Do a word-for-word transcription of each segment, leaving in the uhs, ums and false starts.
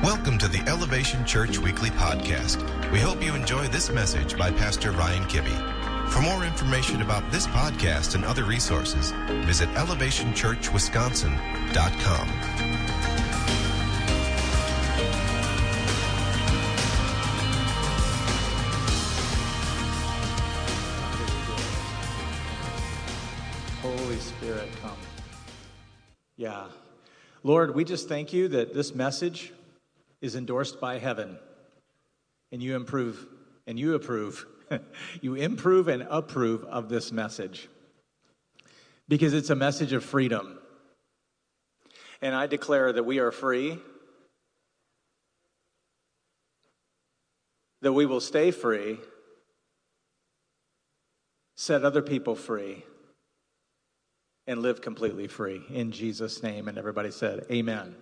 Welcome to the Elevation Church Weekly Podcast. We hope you enjoy this message by Pastor Ryan Kibbe. For more information about this podcast and other resources, visit elevation church wisconsin dot com. Holy Spirit, come. Yeah. Lord, we just thank you that this message is endorsed by heaven, and you improve, and you approve, you improve and approve of this message, because it's a message of freedom. And I declare that we are free, that we will stay free, set other people free, and live completely free. In Jesus' name. And everybody said, amen.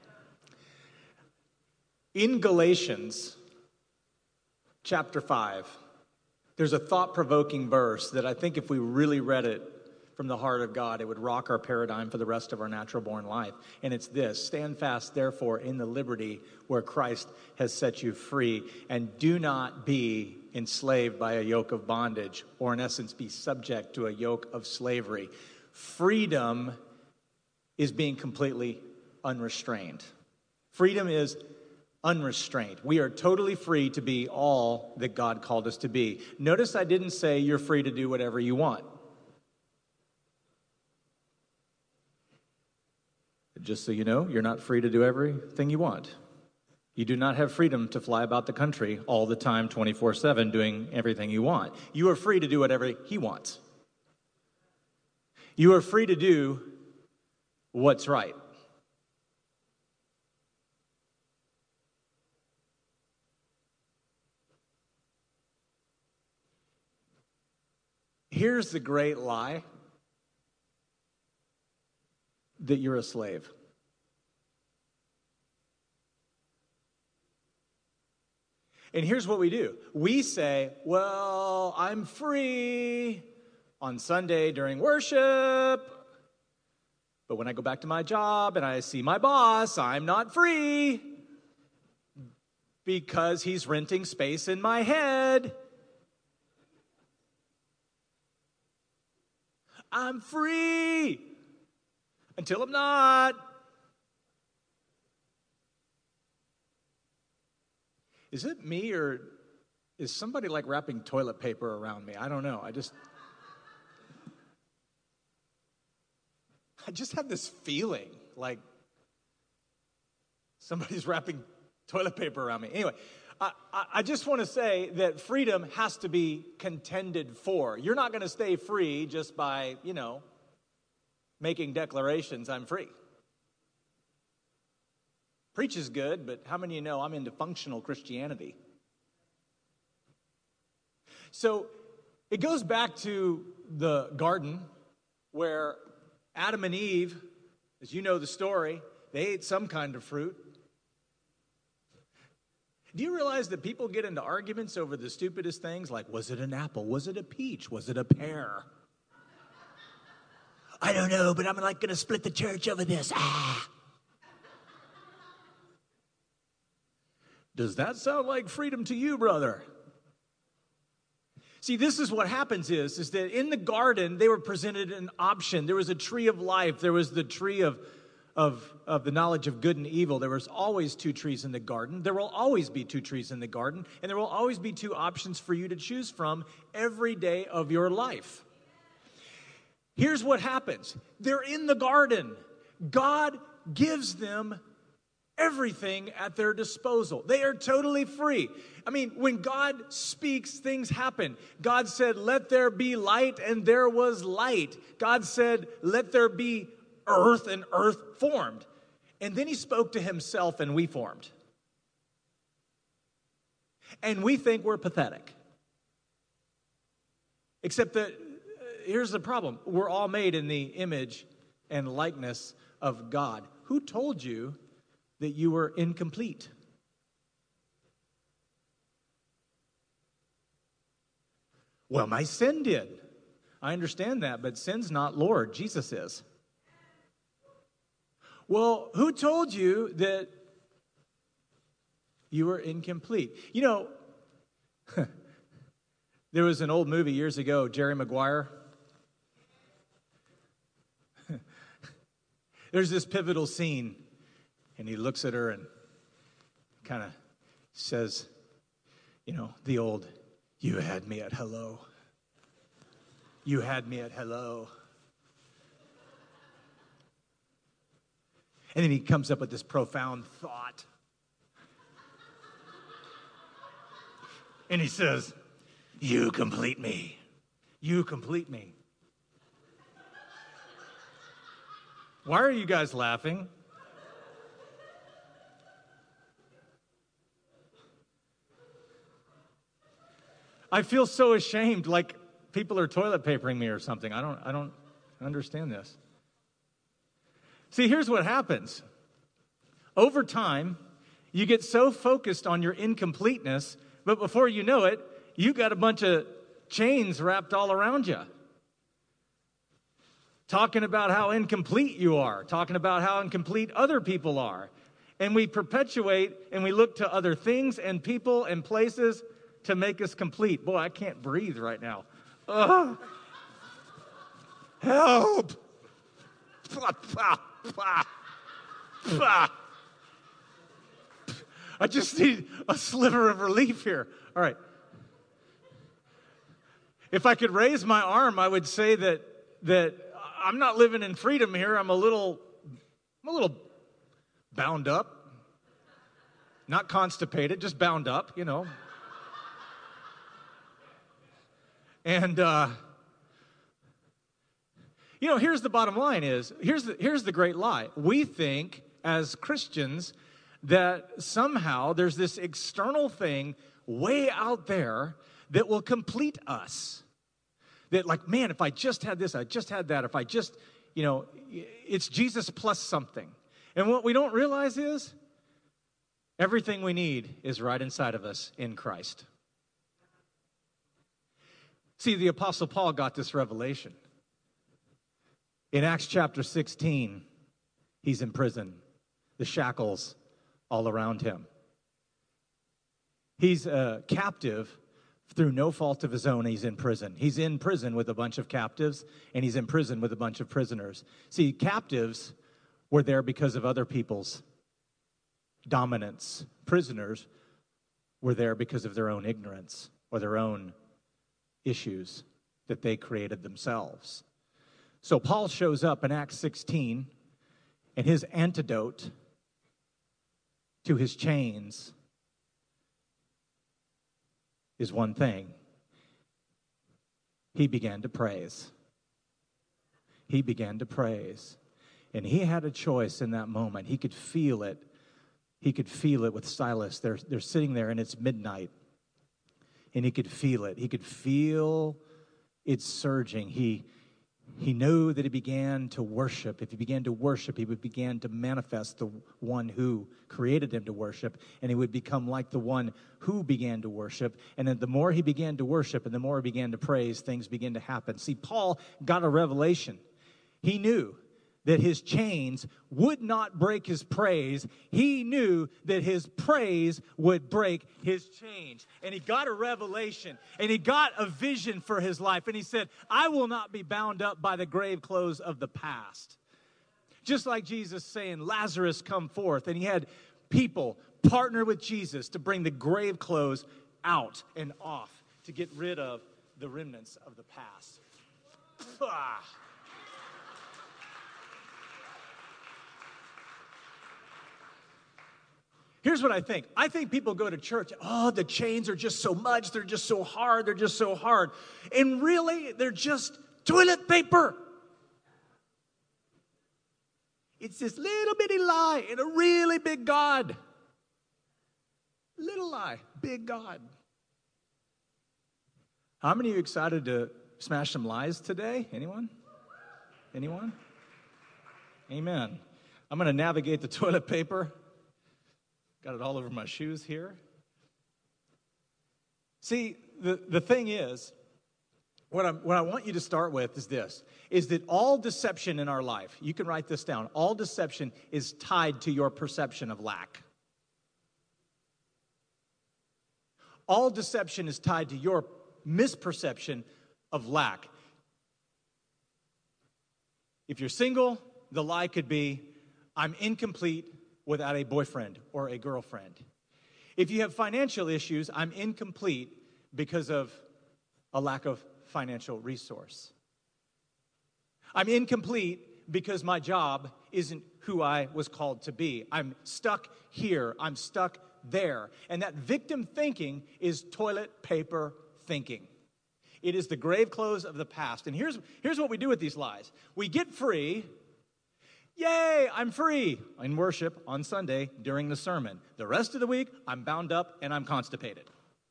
In Galatians chapter five, there's a thought-provoking verse that I think if we really read it from the heart of God, it would rock our paradigm for the rest of our natural-born life. And it's this: stand fast, therefore, in the liberty where Christ has set you free, and do not be enslaved by a yoke of bondage, or in essence, be subject to a yoke of slavery. Freedom is being completely unrestrained. Freedom is unrestrained. We are totally free to be all that God called us to be. Notice I didn't say you're free to do whatever you want. Just so you know, you're not free to do everything you want. You do not have freedom to fly about the country all the time, twenty-four seven, doing everything you want. You are free to do whatever He wants. You are free to do what's right. Here's the great lie: that you're a slave. And here's what we do. We say, well, I'm free on Sunday during worship, but when I go back to my job and I see my boss, I'm not free because he's renting space in my head. I'm free until I'm not. Is it me, or is somebody like wrapping toilet paper around me? I don't know. I just I just have this feeling like somebody's wrapping toilet paper around me. Anyway, I, I just want to say that freedom has to be contended for. You're not going to stay free just by, you know, making declarations, I'm free. Preach is good, but how many of you know I'm into functional Christianity? So it goes back to the garden where Adam and Eve, as you know the story, they ate some kind of fruit. Do you realize that people get into arguments over the stupidest things, like, was it an apple? Was it a peach? Was it a pear? I don't know, but I'm like going to split the church over this. Ah. Does that sound like freedom to you, brother? See, this is what happens is, is that in the garden, they were presented an option. There was a tree of life. There was the tree of, of, of the knowledge of good and evil. There was always two trees in the garden. There will always be two trees in the garden. And there will always be two options for you to choose from every day of your life. Here's what happens. They're in the garden. God gives them everything at their disposal. They are totally free. I mean, when God speaks, things happen. God said, let there be light, and there was light. God said, let there be earth, and earth formed. And then he spoke to himself, and we formed. And we think we're pathetic. Except that, uh, here's the problem. We're all made in the image and likeness of God. Who told you that you were incomplete? Well, my sin did. I understand that, but sin's not Lord. Jesus is. Well, who told you that You are incomplete. You know, there was an old movie years ago, Jerry Maguire. There's this pivotal scene, and he looks at her and kind of says, you know, the old, you had me at hello. You had me at hello. And then he comes up with this profound thought. And he says, you complete me. You complete me. Why are you guys laughing? I feel so ashamed, like people are toilet papering me or something. I don't, I don't understand this. See, here's what happens. Over time, you get so focused on your incompleteness, but before you know it, you got a bunch of chains wrapped all around you. Talking about how incomplete you are, talking about how incomplete other people are. And we perpetuate and we look to other things and people and places to make us complete. Boy, I can't breathe right now. Ugh. Help! I just need a sliver of relief here. All right. If I could raise my arm, I would say that that I'm not living in freedom here. I'm a little, I'm a little bound up. Not constipated, just bound up, you know. And, uh, you know, here's the bottom line is, here's the, here's the great lie. We think as Christians that somehow there's this external thing way out there that will complete us. That like, man, if I just had this, I just had that, if I just, you know, it's Jesus plus something. And what we don't realize is everything we need is right inside of us in Christ. See, the Apostle Paul got this revelation. In Acts chapter sixteen, he's in prison. The shackles all around him. He's a captive through no fault of his own. He's in prison. He's in prison with a bunch of captives, and he's in prison with a bunch of prisoners. See, captives were there because of other people's dominance. Prisoners were there because of their own ignorance or their own issues that they created themselves. So Paul shows up in Acts sixteen, and his antidote to his chains is one thing. He began to praise. He began to praise. And he had a choice in that moment. He could feel it. He could feel it with Silas. They're, they're sitting there, and it's midnight. And he could feel it. He could feel it surging. He He knew that he began to worship. If he began to worship, he would begin to manifest the one who created him to worship, and he would become like the one who began to worship. And then the more he began to worship and the more he began to praise, things began to happen. See, Paul got a revelation. He knew that his chains would not break his praise. He knew that his praise would break his chains. And he got a revelation, and he got a vision for his life. And he said, I will not be bound up by the grave clothes of the past. Just like Jesus saying, Lazarus, come forth. And he had people partner with Jesus to bring the grave clothes out and off to get rid of the remnants of the past. Ah. Here's what I think. I think people go to church, oh, the chains are just so much, they're just so hard, they're just so hard. And really, they're just toilet paper. It's this little bitty lie and a really big God. Little lie, big God. How many of you excited to smash some lies today? Anyone? Anyone? Amen. I'm going to navigate the toilet paper. Got it all over my shoes here. See, the, the thing is, what, I'm, what I want you to start with is this, is that all deception in our life, you can write this down, all deception is tied to your perception of lack. All deception is tied to your misperception of lack. If you're single, the lie could be, I'm incomplete without a boyfriend or a girlfriend. If you have financial issues, I'm incomplete because of a lack of financial resource. I'm incomplete because my job isn't who I was called to be. I'm stuck here. I'm stuck there. And that victim thinking is toilet paper thinking. It is the grave clothes of the past. And here's, here's what we do with these lies. We get free. Yay, I'm free in worship on Sunday during the sermon. The rest of the week, I'm bound up and I'm constipated.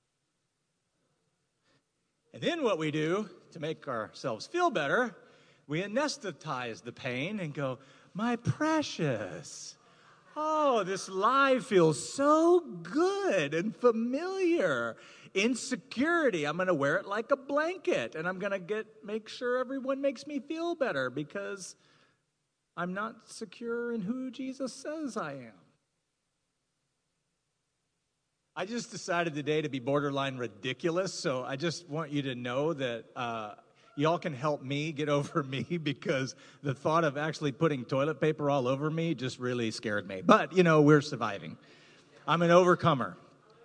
And then what we do to make ourselves feel better, we anesthetize the pain and go, my precious, oh, this lie feels so good and familiar. Insecurity, I'm going to wear it like a blanket, and I'm going to get make sure everyone makes me feel better because I'm not secure in who Jesus says I am. I just decided today to be borderline ridiculous, so I just want you to know that uh, y'all can help me get over me, because the thought of actually putting toilet paper all over me just really scared me. But, you know, we're surviving. I'm an overcomer.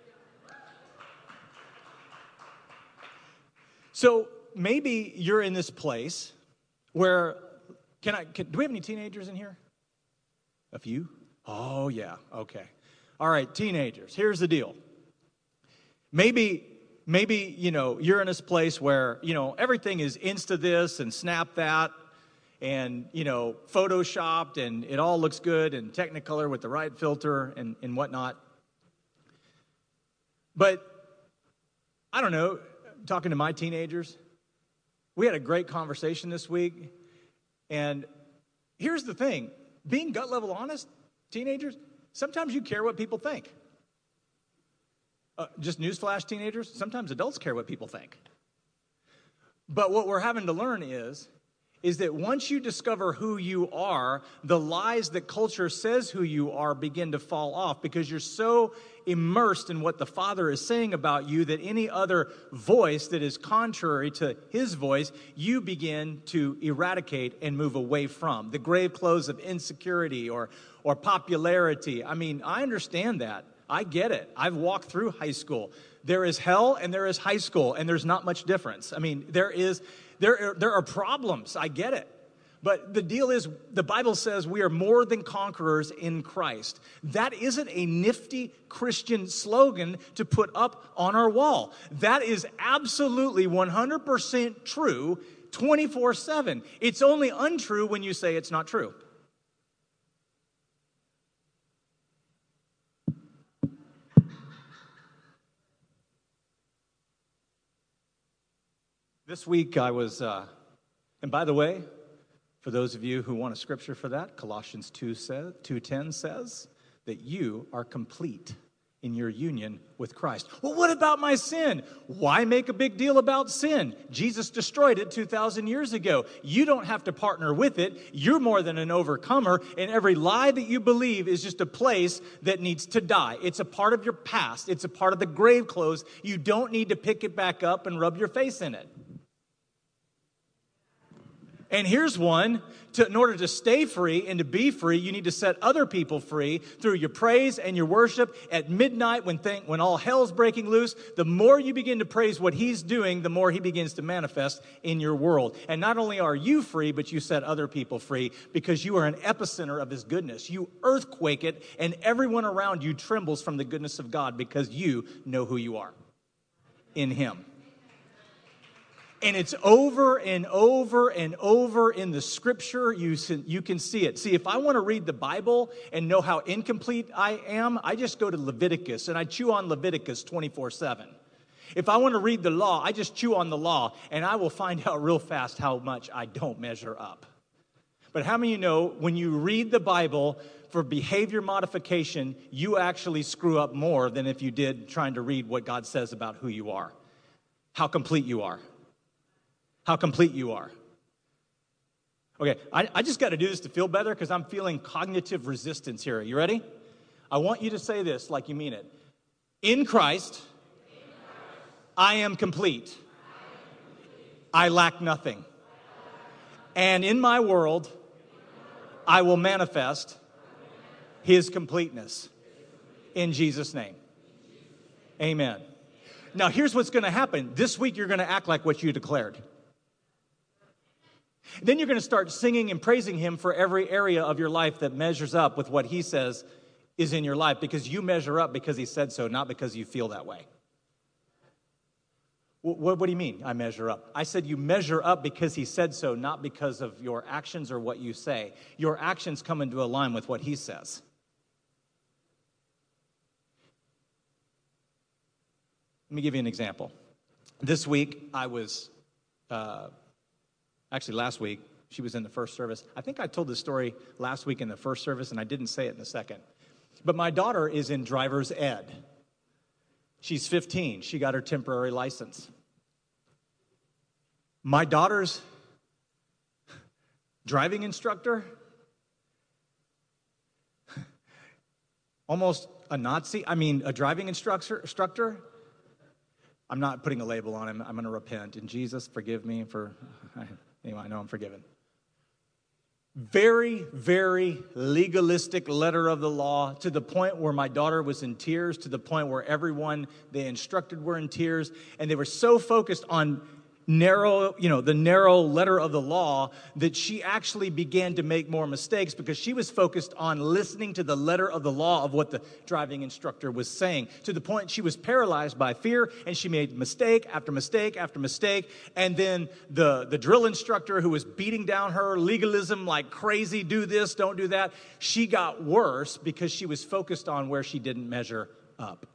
So maybe you're in this place where, can I, can, do we have any teenagers in here? A few? Oh, yeah, okay. All right, teenagers, here's the deal. Maybe, maybe, you know, you're in this place where, you know, everything is Insta this and Snap that and, you know, Photoshopped, and it all looks good and Technicolor with the right filter and, and whatnot. But, I don't know, talking to my teenagers, we had a great conversation this week, and here's the thing. Being gut level honest, teenagers, sometimes you care what people think. Uh, just newsflash, teenagers, sometimes adults care what people think. But what we're having to learn is, is that once you discover who you are, the lies that culture says who you are begin to fall off, because you're so immersed in what the Father is saying about you that any other voice that is contrary to His voice, you begin to eradicate and move away from. The grave clothes of insecurity or, or popularity. I mean, I understand that. I get it. I've walked through high school. There is hell and there is high school, and there's not much difference. I mean, there is, there are, there are problems. I get it. But the deal is, the Bible says we are more than conquerors in Christ. That isn't a nifty Christian slogan to put up on our wall. That is absolutely one hundred percent true twenty-four seven. It's only untrue when you say it's not true. This week I was, uh, and by the way, for those of you who want a scripture for that, Colossians two ten says that you are complete in your union with Christ. Well, what about my sin? Why make a big deal about sin? Jesus destroyed it two thousand years ago. You don't have to partner with it. You're more than an overcomer, and every lie that you believe is just a place that needs to die. It's a part of your past. It's a part of the grave clothes. You don't need to pick it back up and rub your face in it. And here's one, to, in order to stay free and to be free, you need to set other people free through your praise and your worship at midnight when, thing, when all hell's breaking loose. The more you begin to praise what He's doing, the more He begins to manifest in your world. And not only are you free, but you set other people free, because you are an epicenter of His goodness. You earthquake it, and everyone around you trembles from the goodness of God, because you know who you are in Him. And it's over and over and over in the scripture. You, you can see it. See, if I want to read the Bible and know how incomplete I am, I just go to Leviticus, and I chew on Leviticus twenty-four seven. If I want to read the law, I just chew on the law, and I will find out real fast how much I don't measure up. But how many of you know, when you read the Bible for behavior modification, you actually screw up more than if you did trying to read what God says about who you are, how complete you are. How complete you are. Okay, I, I just got to do this to feel better, because I'm feeling cognitive resistance here. You ready? I want you to say this like you mean it. In Christ, I am complete. I lack nothing. And in my world, I will manifest his completeness in Jesus' name. Amen. Now, here's what's going to happen. This week, you're going to act like what you declared. Then you're going to start singing and praising him for every area of your life that measures up with what he says is in your life, because you measure up because he said so, not because you feel that way. What, what do you mean, I measure up? I said you measure up because he said so, not because of your actions or what you say. Your actions come into line with what he says. Let me give you an example. This week, I was, uh, actually last week, she was in the first service. I think I told this story last week in the first service, and I didn't say it in the second. But my daughter is in driver's ed. She's fifteen. She got her temporary license. My daughter's driving instructor, almost a Nazi, I mean, a driving instructor, instructor. I'm not putting a label on him. I'm going to repent. And Jesus, forgive me for, anyway, I know I'm forgiven. Very, very legalistic letter of the law, to the point where my daughter was in tears, to the point where everyone they instructed were in tears, and they were so focused on narrow, you know, the narrow letter of the law that she actually began to make more mistakes because she was focused on listening to the letter of the law of what the driving instructor was saying, to the point she was paralyzed by fear, and she made mistake after mistake after mistake. And then the, the drill instructor, who was beating down her legalism like crazy, do this, don't do that, she got worse because she was focused on where she didn't measure up.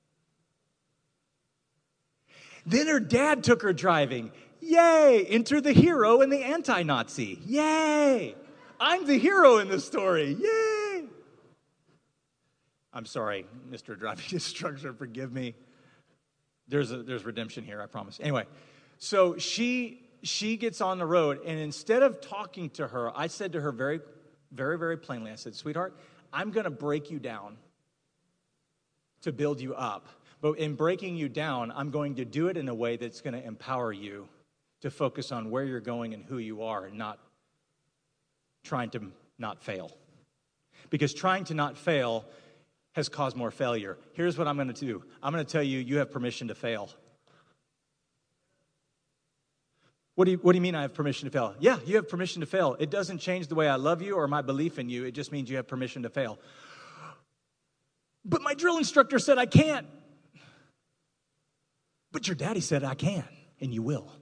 Then her dad took her driving. Yay! Enter the hero and the anti-Nazi. Yay! I'm the hero in this story. Yay! I'm sorry, Mister Driving Instructor, forgive me. There's a, there's redemption here, I promise. Anyway, so she she gets on the road, and instead of talking to her, I said to her very, very, very plainly, I said, sweetheart, I'm going to break you down to build you up. But in breaking you down, I'm going to do it in a way that's going to empower you to focus on where you're going and who you are, and not trying to not fail. Because trying to not fail has caused more failure. Here's what I'm going to do. I'm going to tell you, you have permission to fail. What do you, what do you mean I have permission to fail? Yeah, you have permission to fail. It doesn't change the way I love you or my belief in you. It just means you have permission to fail. But my drill instructor said I can't. But your daddy said I can, and you will.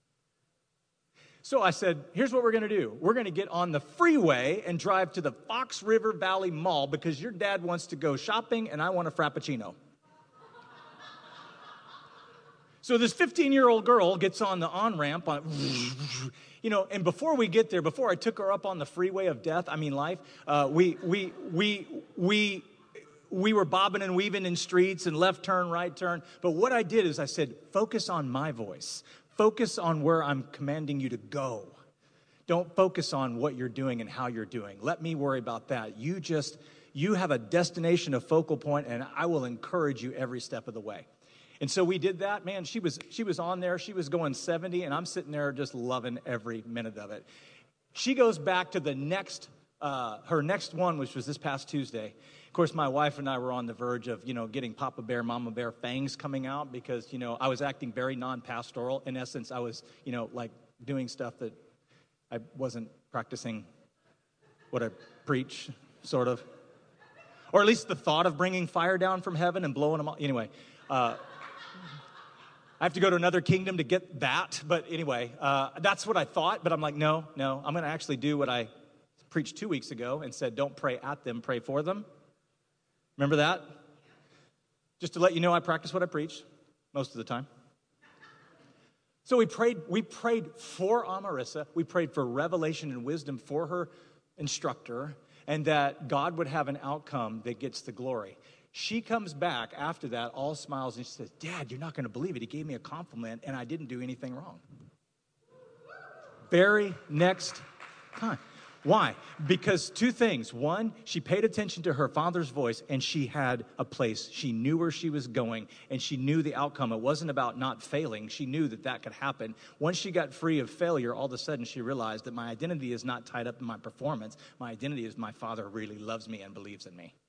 So I said, here's what we're going to do. We're going to get on the freeway and drive to the Fox River Valley Mall because your dad wants to go shopping and I want a Frappuccino. So this fifteen-year-old girl gets on the on-ramp, on, you know, and before we get there, before I took her up on the freeway of death, I mean life, uh, we, we, we, we, we were bobbing and weaving in streets and left turn, right turn. But what I did is I said, focus on my voice. Focus on where I'm commanding you to go. Don't focus on what you're doing and how you're doing. Let me worry about that. You just, you have a destination, a focal point, and I will encourage you every step of the way. And so we did that. Man, she was she was on there. She was going seventy, and I'm sitting there just loving every minute of it. She goes back to the next, uh, her next one, which was this past Tuesday. Of course, my wife and I were on the verge of, you know, getting Papa Bear, Mama Bear fangs coming out because, you know, I was acting very non-pastoral. In essence, I was, you know, like doing stuff that I wasn't practicing what I preach, sort of. Or at least the thought of bringing fire down from heaven and blowing them all. Anyway, uh, I have to go to another kingdom to get that. But anyway, uh, that's what I thought. But I'm like, no, no, I'm going to actually do what I preached two weeks ago and said, don't pray at them, pray for them. Remember that? Just to let you know, I practice what I preach most of the time. So we prayed, we prayed for Amarissa. We prayed for revelation and wisdom for her instructor, and that God would have an outcome that gets the glory. She comes back after that, all smiles, and she says, Dad, you're not going to believe it. He gave me a compliment, and I didn't do anything wrong. Very next time. Why? Because two things. One, she paid attention to her father's voice, and she had a place. She knew where she was going, and she knew the outcome. It wasn't about not failing. She knew that that could happen. Once she got free of failure, all of a sudden she realized that my identity is not tied up in my performance. My identity is my father really loves me and believes in me.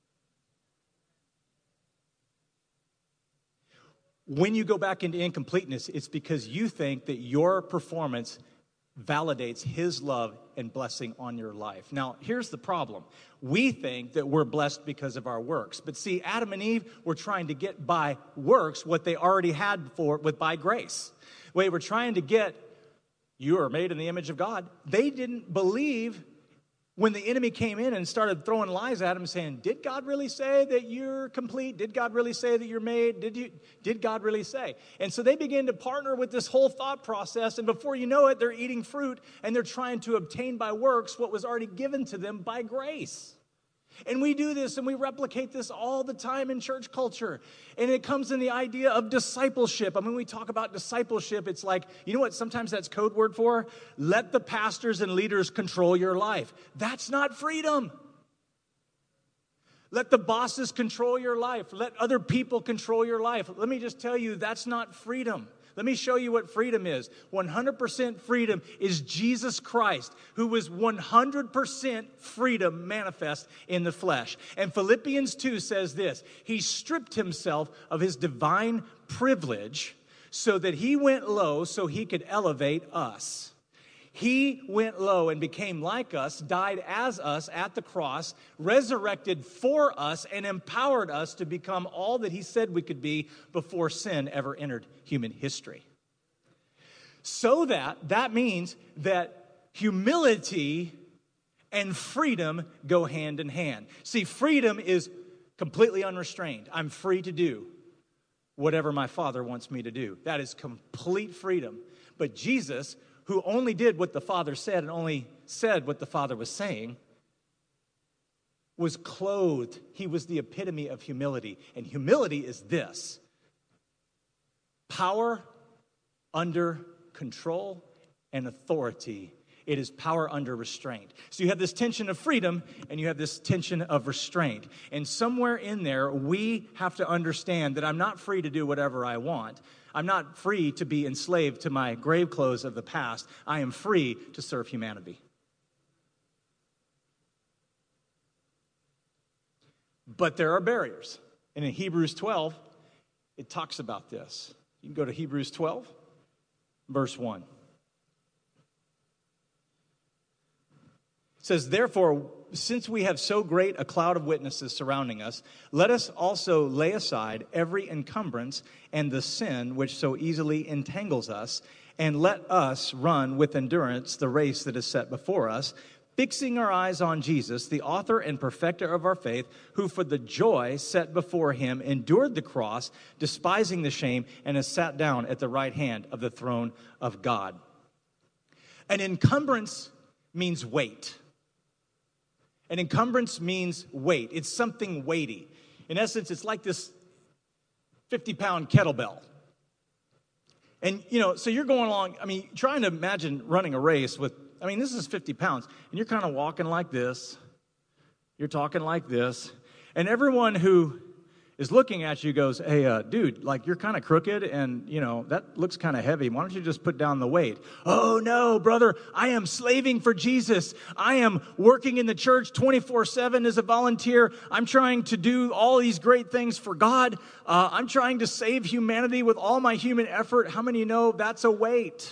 When you go back into incompleteness, it's because you think that your performance validates his love and blessing on your life. Now, here's the problem. We think that we're blessed because of our works. But see, Adam and Eve were trying to get by works what they already had for with by grace. They were trying to get, you are made in the image of God. They didn't believe when the enemy came in and started throwing lies at him saying, did God really say that you're complete? Did God really say that you're made? Did you? Did God really say? And so they began to partner with this whole thought process, and before you know it, they're eating fruit, and they're trying to obtain by works what was already given to them by grace. And we do this and we replicate this all the time in church culture. And it comes in the idea of discipleship. I mean, when we talk about discipleship, it's like, you know what sometimes that's code word for? Let the pastors and leaders control your life. That's not freedom. Let the bosses control your life. Let other people control your life. Let me just tell you, that's not freedom. Let me show you what freedom is. one hundred percent freedom is Jesus Christ, who was one hundred percent freedom manifest in the flesh. And Philippians two says this, he stripped himself of his divine privilege so that he went low so he could elevate us. He went low and became like us, died as us at the cross, resurrected for us, and empowered us to become all that he said we could be before sin ever entered human history. So that, that means that humility and freedom go hand in hand. See, freedom is completely unrestrained. I'm free to do whatever my Father wants me to do. That is complete freedom. But Jesus, who only did what the Father said and only said what the Father was saying, was clothed. He was the epitome of humility. And humility is this: power under control and authority. It is power under restraint. So you have this tension of freedom and you have this tension of restraint. And somewhere in there, we have to understand that I'm not free to do whatever I want. I'm not free to be enslaved to my grave clothes of the past. I am free to serve humanity. But there are barriers. And in Hebrews twelve, it talks about this. You can go to Hebrews twelve, verse one. It says, therefore, since we have so great a cloud of witnesses surrounding us, let us also lay aside every encumbrance and the sin which so easily entangles us, and let us run with endurance the race that is set before us, fixing our eyes on Jesus, the author and perfecter of our faith, who for the joy set before him endured the cross, despising the shame, and has sat down at the right hand of the throne of God. An encumbrance means weight. An encumbrance means weight. It's something weighty. In essence, it's like this fifty-pound kettlebell. And, you know, so you're going along, I mean, trying to imagine running a race with, I mean, this is fifty pounds, and you're kind of walking like this. You're talking like this. And everyone who is looking at you goes, hey, uh, dude, like you're kind of crooked and, you know, that looks kind of heavy. Why don't you just put down the weight? Oh, no, brother, I am slaving for Jesus. I am working in the church twenty-four seven as a volunteer. I'm trying to do all these great things for God. Uh, I'm trying to save humanity with all my human effort. How many of you know that's a weight?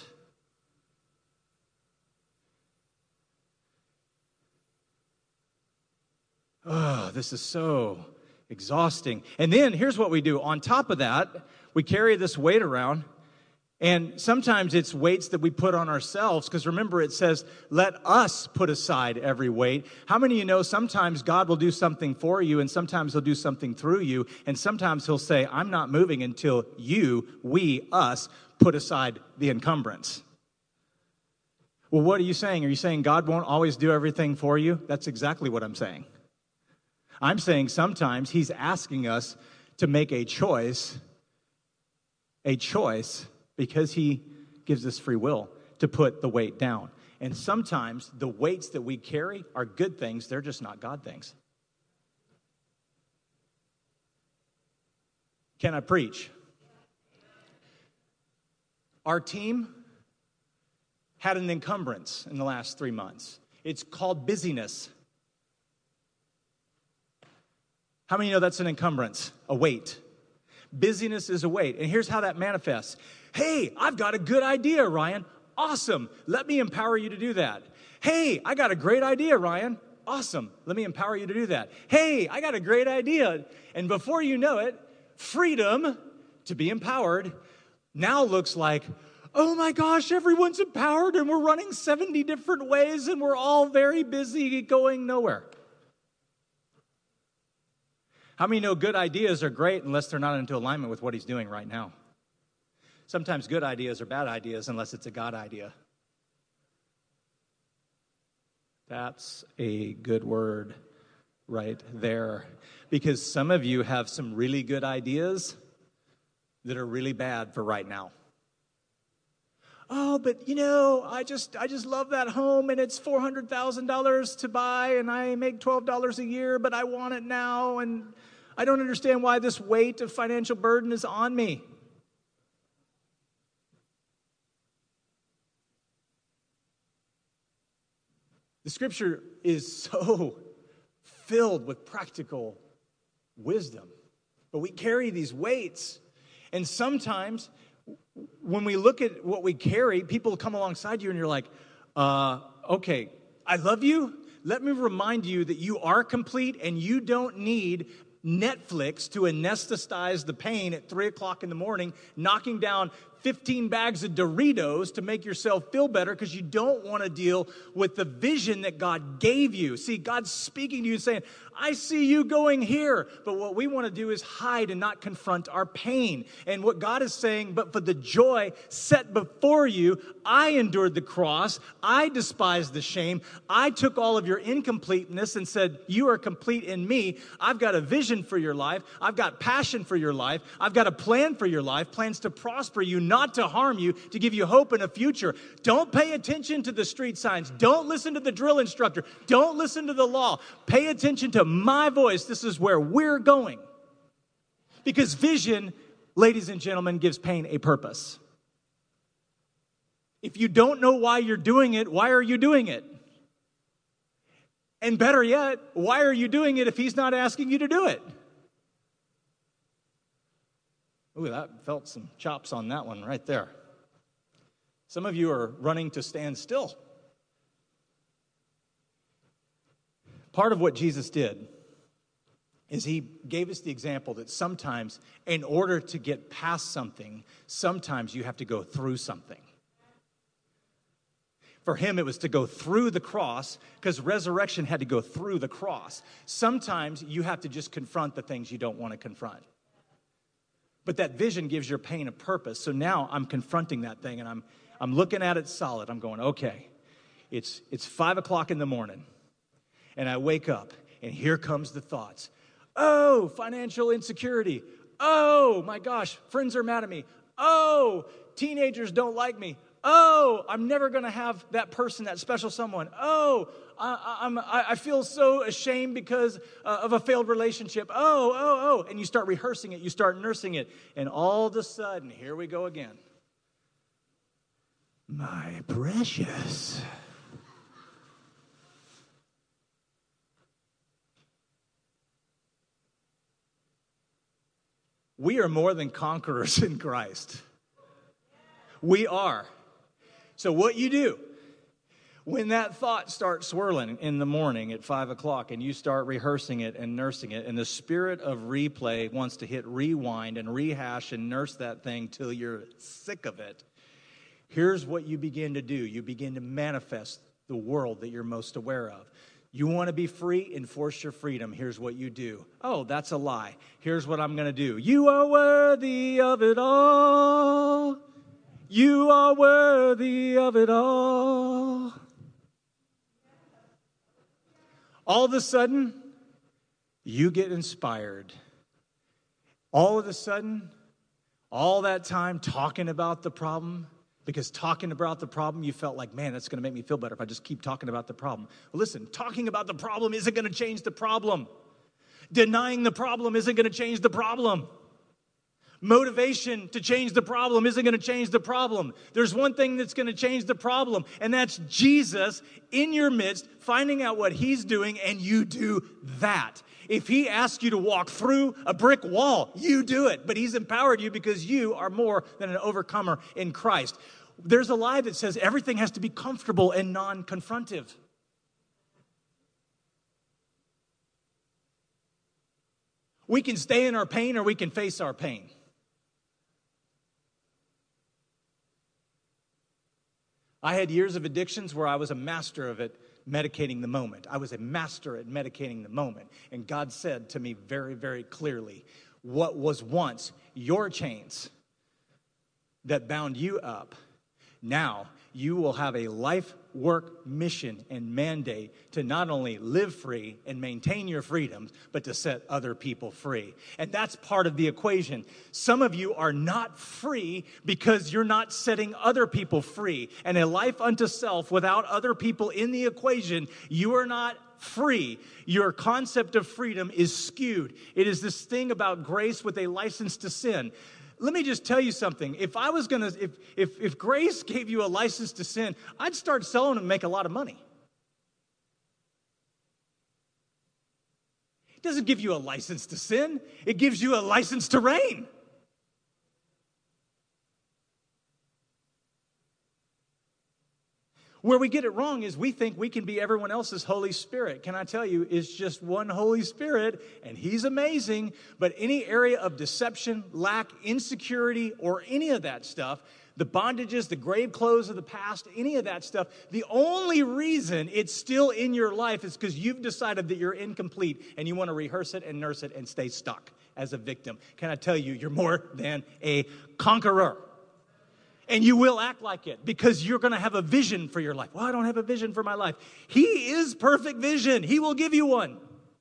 Oh, this is so exhausting. And then here's what we do. On top of that, we carry this weight around. And sometimes it's weights that we put on ourselves. Because remember, it says, let us put aside every weight. How many of you know sometimes God will do something for you, and sometimes he'll do something through you, and sometimes he'll say, I'm not moving until you, we, us, put aside the encumbrance. Well, what are you saying? Are you saying God won't always do everything for you? That's exactly what I'm saying. I'm saying sometimes he's asking us to make a choice, a choice, because he gives us free will to put the weight down. And sometimes the weights that we carry are good things. They're just not God things. Can I preach? Our team had an encumbrance in the last three months. It's called busyness. How many know that's an encumbrance? A weight. Busyness is a weight. And here's how that manifests. Hey, I've got a good idea, Ryan. Awesome. Let me empower you to do that. Hey, I got a great idea, Ryan. Awesome. Let me empower you to do that. Hey, I got a great idea. And before you know it, freedom to be empowered now looks like, oh my gosh, everyone's empowered and we're running seventy different ways and we're all very busy going nowhere. How many know good ideas are great unless they're not into alignment with what he's doing right now? Sometimes good ideas are bad ideas unless it's a God idea. That's a good word right there. Because some of you have some really good ideas that are really bad for right now. Oh, but you know, I just I just love that home and it's four hundred thousand dollars to buy and I make twelve dollars a year, but I want it now and I don't understand why this weight of financial burden is on me. The scripture is so filled with practical wisdom, but we carry these weights, and sometimes when we look at what we carry, people come alongside you and you're like, uh, okay, I love you. Let me remind you that you are complete and you don't need Netflix to anesthetize the pain at three o'clock in the morning, knocking down fifteen bags of Doritos to make yourself feel better because you don't want to deal with the vision that God gave you. See, God's speaking to you saying, I see you going here. But what we want to do is hide and not confront our pain. And what God is saying, but for the joy set before you, I endured the cross. I despised the shame. I took all of your incompleteness and said, you are complete in me. I've got a vision for your life. I've got passion for your life. I've got a plan for your life, plans to prosper you, not to harm you, to give you hope and a future. Don't pay attention to the street signs. Don't listen to the drill instructor. Don't listen to the law. Pay attention to my voice. This is where we're going. Because vision, ladies and gentlemen, gives pain a purpose. If you don't know why you're doing it, why are you doing it? And better yet, why are you doing it if he's not asking you to do it? Ooh, that felt some chops on that one right there. Some of you are running to stand still. Part of what Jesus did is he gave us the example that sometimes in order to get past something, sometimes you have to go through something. For him, it was to go through the cross because resurrection had to go through the cross. Sometimes you have to just confront the things you don't want to confront. But that vision gives your pain a purpose. So now I'm confronting that thing and I'm I'm looking at it solid. I'm going, okay, it's it's five o'clock in the morning. And I wake up and here comes the thoughts. Oh, financial insecurity. Oh, my gosh, friends are mad at me. Oh, teenagers don't like me. Oh, I'm never going to have that person, that special someone. Oh, I, I'm, I feel so ashamed because uh, of a failed relationship. Oh, oh, oh. And you start rehearsing it. You start nursing it. And all of a sudden, here we go again. My precious. We are more than conquerors in Christ. We are. So what you do, when that thought starts swirling in the morning at five o'clock and you start rehearsing it and nursing it, and the spirit of replay wants to hit rewind and rehash and nurse that thing till you're sick of it, here's what you begin to do. You begin to manifest the world that you're most aware of. You want to be free? Enforce your freedom. Here's what you do. Oh, that's a lie. Here's what I'm going to do. You are worthy of it all. You are worthy of it all. All of a sudden, you get inspired. All of a sudden, all that time talking about the problem Because talking about the problem, you felt like, man, that's going to make me feel better if I just keep talking about the problem. Well, listen, talking about the problem isn't going to change the problem. Denying the problem isn't going to change the problem. Motivation to change the problem isn't going to change the problem. There's one thing that's going to change the problem, and that's Jesus in your midst, finding out what he's doing, and you do that. If he asks you to walk through a brick wall, you do it. But he's empowered you because you are more than an overcomer in Christ. There's a lie that says everything has to be comfortable and non-confrontive. We can stay in our pain or we can face our pain. I had years of addictions where I was a master of it, medicating the moment. I was a master at medicating the moment. And God said to me very, very clearly, what was once your chains that bound you up, now you will have a life work mission and mandate to not only live free and maintain your freedoms, but to set other people free. And that's part of the equation. Some of you are not free because you're not setting other people free. And a life unto self without other people in the equation, you are not free. Your concept of freedom is skewed. It is this thing about grace with a license to sin. Let me just tell you something. If I was going to, if, if, if grace gave you a license to sin, I'd start selling and make a lot of money. It doesn't give you a license to sin. It gives you a license to reign. Where we get it wrong is we think we can be everyone else's Holy Spirit. Can I tell you, it's just one Holy Spirit, and he's amazing. But any area of deception, lack, insecurity, or any of that stuff, the bondages, the grave clothes of the past, any of that stuff, the only reason it's still in your life is because you've decided that you're incomplete, and you want to rehearse it and nurse it and stay stuck as a victim. Can I tell you, you're more than a conqueror. And you will act like it because you're going to have a vision for your life. Well, I don't have a vision for my life. He is perfect vision. He will give you one.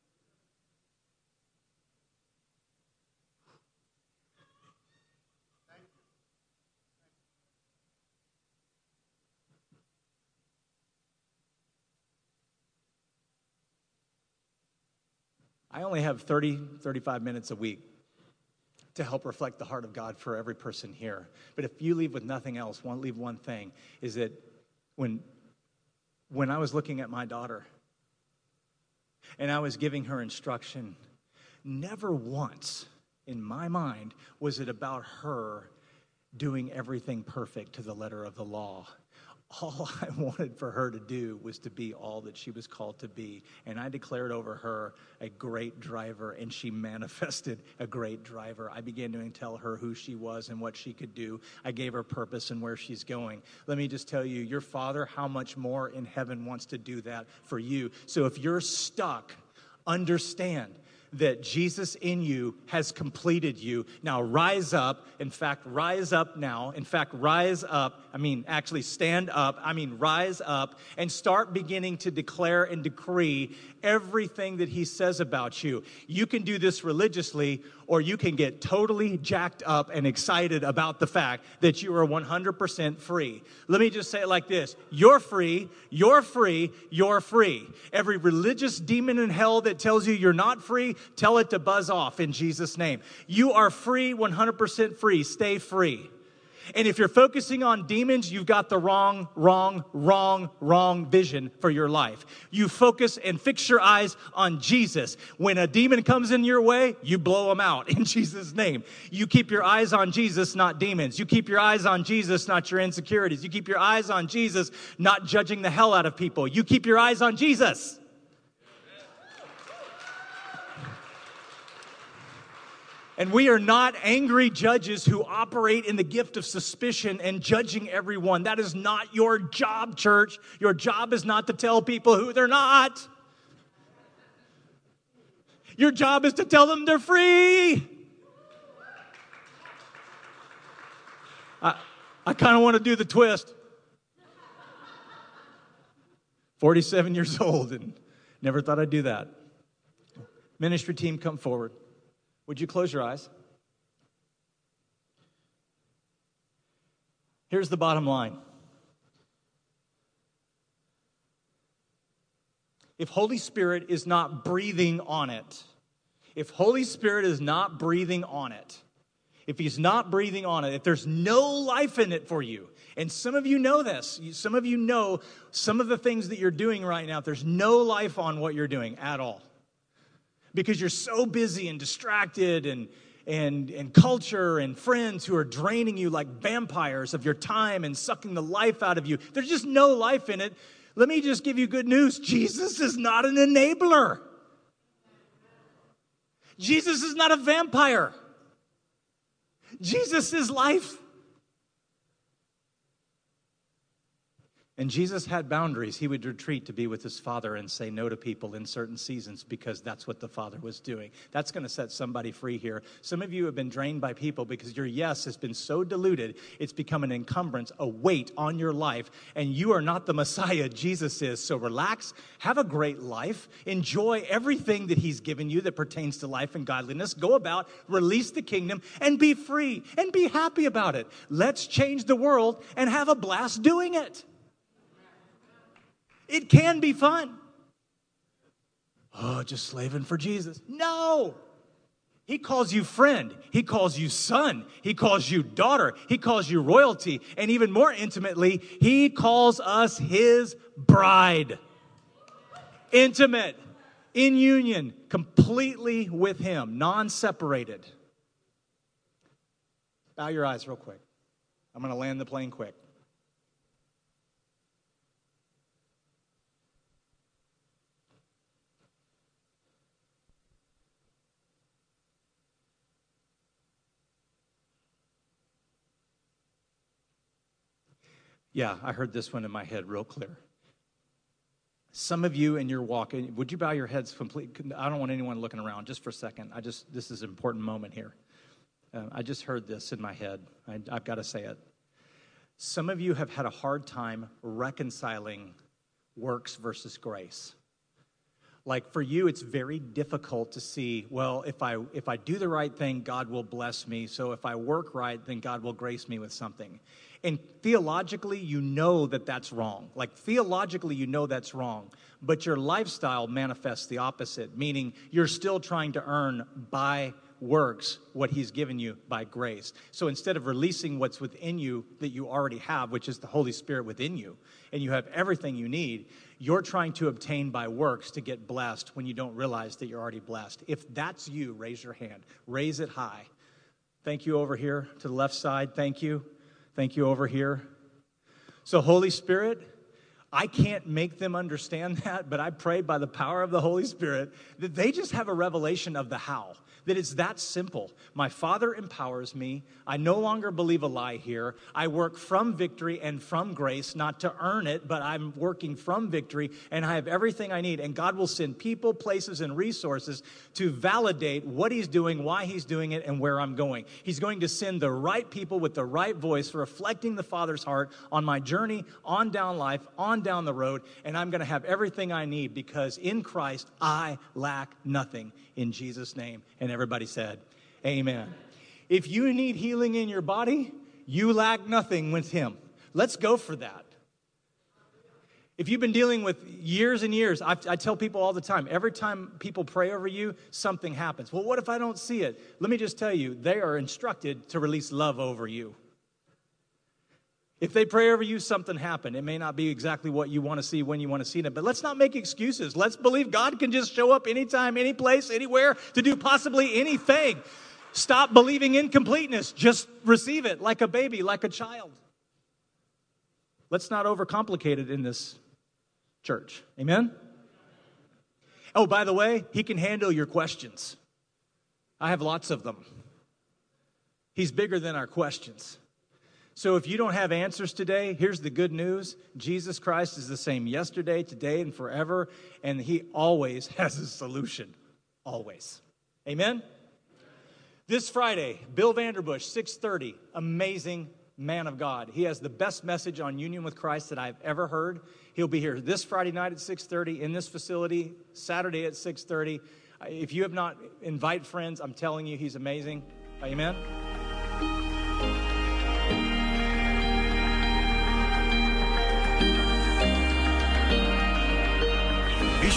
I only have thirty, thirty-five minutes a week to help reflect the heart of God for every person here. But if you leave with nothing else, want leave one thing, is that when, when I was looking at my daughter and I was giving her instruction, never once in my mind was it about her doing everything perfect to the letter of the law. All I wanted for her to do was to be all that she was called to be. And I declared over her a great driver, and she manifested a great driver. I began to tell her who she was and what she could do. I gave her purpose and where she's going. Let me just tell you, your Father, how much more in heaven wants to do that for you. So if you're stuck, understand that Jesus in you has completed you. Now rise up. In fact, rise up now. In fact, rise up. I mean, actually stand up. I mean, rise up and start beginning to declare and decree everything that he says about you. You can do this religiously, or you can get totally jacked up and excited about the fact that you are one hundred percent free. Let me just say it like this. You're free, you're free, you're free. Every religious demon in hell that tells you you're not free, tell it to buzz off in Jesus' name. You are free, one hundred percent free. Stay free. And if you're focusing on demons, you've got the wrong, wrong, wrong, wrong vision for your life. You focus and fix your eyes on Jesus. When a demon comes in your way, you blow them out in Jesus' name. You keep your eyes on Jesus, not demons. You keep your eyes on Jesus, not your insecurities. You keep your eyes on Jesus, not judging the hell out of people. You keep your eyes on Jesus. And we are not angry judges who operate in the gift of suspicion and judging everyone. That is not your job, church. Your job is not to tell people who they're not. Your job is to tell them they're free. I, I kind of want to do the twist. forty-seven years old and never thought I'd do that. Ministry team, come forward. Would you close your eyes? Here's the bottom line. If Holy Spirit is not breathing on it, if Holy Spirit is not breathing on it, if he's not breathing on it, if there's no life in it for you, and some of you know this, some of you know some of the things that you're doing right now, if there's no life on what you're doing at all, because you're so busy and distracted and and and culture and friends who are draining you like vampires of your time and sucking the life out of you, there's just no life in it. Let me just give you good news. Jesus is not an enabler. Jesus is not a vampire. Jesus is life. And Jesus had boundaries. He would retreat to be with his Father and say no to people in certain seasons because that's what the Father was doing. That's going to set somebody free here. Some of you have been drained by people because your yes has been so diluted, it's become an encumbrance, a weight on your life, and you are not the Messiah. Jesus is. So relax, have a great life, enjoy everything that he's given you that pertains to life and godliness. Go about, release the kingdom, and be free, and be happy about it. Let's change the world and have a blast doing it. It can be fun. Oh, just slaving for Jesus. No. He calls you friend. He calls you son. He calls you daughter. He calls you royalty. And even more intimately, he calls us his bride. Intimate, in union, completely with him, non-separated. Bow your eyes real quick. I'm going to land the plane quick. Yeah, I heard this one in my head real clear. Some of you in your walk, would you bow your heads completely? I don't want anyone looking around just for a second. I just, this is an important moment here. Uh, I just heard this in my head. I, I've got to say it. Some of you have had a hard time reconciling works versus grace. Like for you, it's very difficult to see, well, if I if I do the right thing, God will bless me. So if I work right, then God will grace me with something. And theologically, you know that that's wrong. Like theologically, you know that's wrong. But your lifestyle manifests the opposite, meaning you're still trying to earn by works what he's given you by grace. So instead of releasing what's within you that you already have, which is the Holy Spirit within you, and you have everything you need, you're trying to obtain by works to get blessed when you don't realize that you're already blessed. If that's you, raise your hand. Raise it high. Thank you over here to the left side. Thank you. Thank you over here. So Holy Spirit, I can't make them understand that, but I pray by the power of the Holy Spirit that they just have a revelation of the how, that it's that simple. My Father empowers me. I no longer believe a lie here. I work from victory and from grace, not to earn it, but I'm working from victory, and I have everything I need. And God will send people, places, and resources to validate what he's doing, why he's doing it, and where I'm going. He's going to send the right people with the right voice, reflecting the Father's heart on my journey, on down life, on down the road, and I'm going to have everything I need because in Christ I lack nothing. In Jesus' name. And everybody said, amen. If you need healing in your body, you lack nothing with him. Let's go for that. If you've been dealing with years and years, I, I tell people all the time, every time people pray over you, something happens. Well, what if I don't see it? Let me just tell you, they are instructed to release love over you. If they pray over you, something happened. It may not be exactly what you want to see when you want to see it, but let's not make excuses. Let's believe God can just show up anytime, any place, anywhere to do possibly anything. Stop believing incompleteness. Just receive it like a baby, like a child. Let's not overcomplicate it in this church. Amen? Oh, by the way, he can handle your questions. I have lots of them. He's bigger than our questions. So if you don't have answers today, here's the good news. Jesus Christ is the same yesterday, today, and forever, and he always has a solution. Always. Amen? This Friday, Bill Vanderbush, six thirty, amazing man of God. He has the best message on union with Christ that I've ever heard. He'll be here this Friday night at six thirty in this facility, Saturday at six thirty. If you have not, invite friends. I'm telling you, he's amazing. Amen?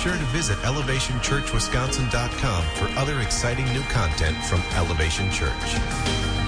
sure to visit elevation church wisconsin dot com for other exciting new content from Elevation Church.